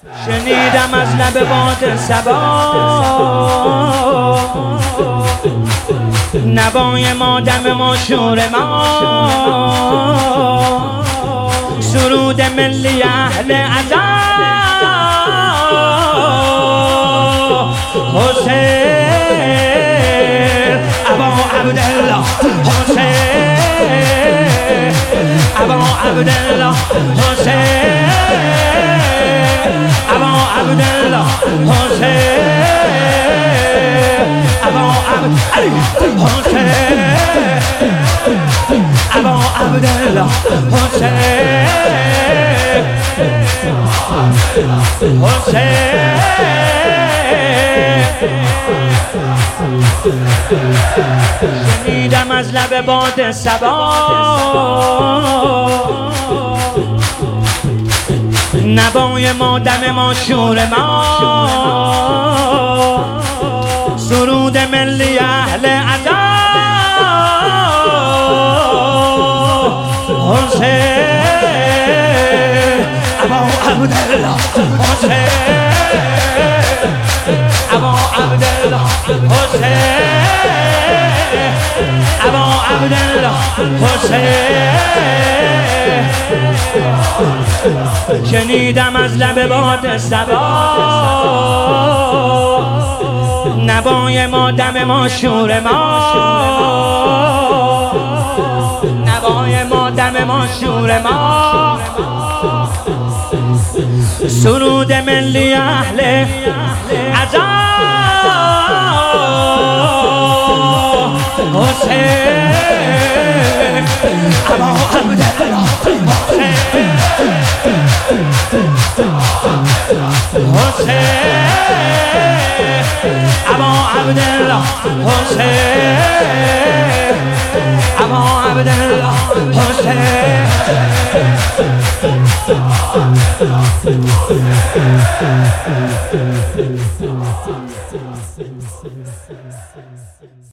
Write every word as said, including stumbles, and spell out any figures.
شنیدم از لب باد صبا نوای ما، دم ما، شور ما، سرود ملی اهل عزا. حسین ابا عبدالله، حسین ابا عبدالله، حسین ابا عبدالله، حسین ابا عبدالله، حسین ابا عبدالله، حسین شنیدم از لب باد صبا نوای ما، دم ما، شور ما، سرود ملی اهل عزا. حسین ابا عبدالله، حسین ابا عبدالله، حسین ابا عبدالله، حسین. شنیدم از لب باد صبا نوای ما، دم ما، شور ما، نوای ما، دم ما، شور ما، سرود ملی اهل عزا. حسین ابا عبدالله، حسین ابا عبدالله، حسین ابا عبدالله، حسین.